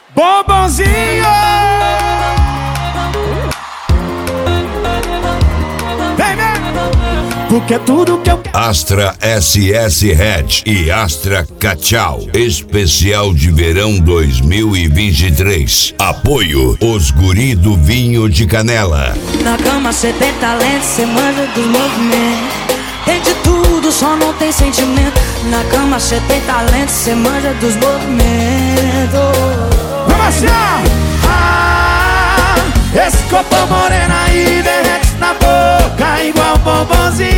Bombonzinho! Vem, vem! Porque tudo que eu quero. Astra SS Red e Astra Cachau. Especial de verão 2023. Apoio Os Guri do Vinho de Canela. Na cama cê tem talento, cê manja dos movimentos. Tem de tudo, só não tem sentimento. Na cama cê tem talento, cê manja dos movimentos. Vamos assim, esse corpo moreno aí derrete na boca igual bombonzinho.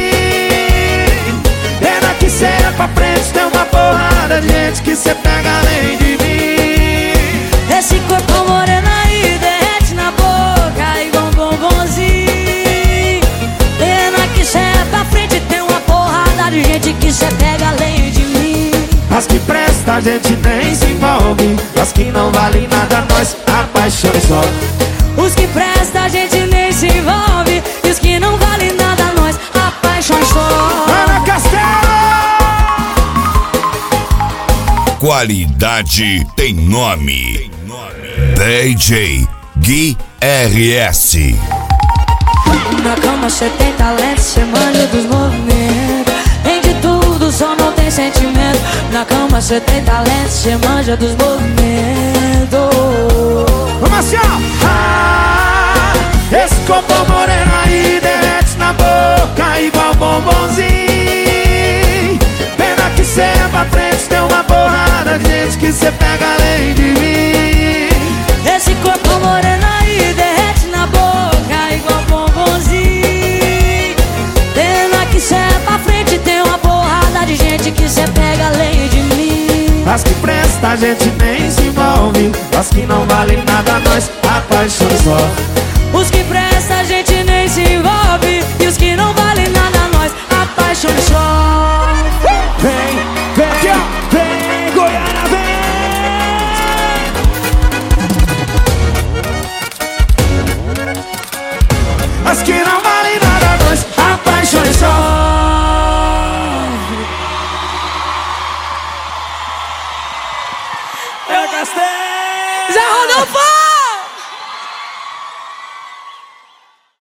Pena que cê é pra frente, tem uma porrada de gente que cê pega além de mim. Esse corpo moreno aí derrete na boca igual bombonzinho. Pena que cê é pra frente, tem uma porrada de gente que cê pega além de mim. As que presta a gente nem se envolve, as que não valem nada nós apaixona só. Os que presta a gente nem se envolve, e os que não valem nada nós apaixona só. Ana Castelo! Qualidade tem nome. DJ Gui RS. Na cama cê tem talento, cê manja dos movimentos. Tem de tudo, só não tem sentimento. Na cama cê tem talento, cê manja dos movimentos. Vamos assim, esse corpo moreno aí derrete na boca igual bombonzinho. Pena que cê é pra frente, tem uma porrada de gente que cê pega além de mim. Esse corpo moreno aí derrete na boca igual bombonzinho. Pena que cê é pra frente, tem uma porrada de gente que cê pega além de mim. As que presta a gente nem se envolve, as que não valem nada nós apaixona só. Os que presta a gente nem se envolve, e os que não valem nada nós apaixona só. Vem, vem aqui, ó, vem, Goiânia, vem! As que não valem nada nós apaixona só. Zé Rodolfo!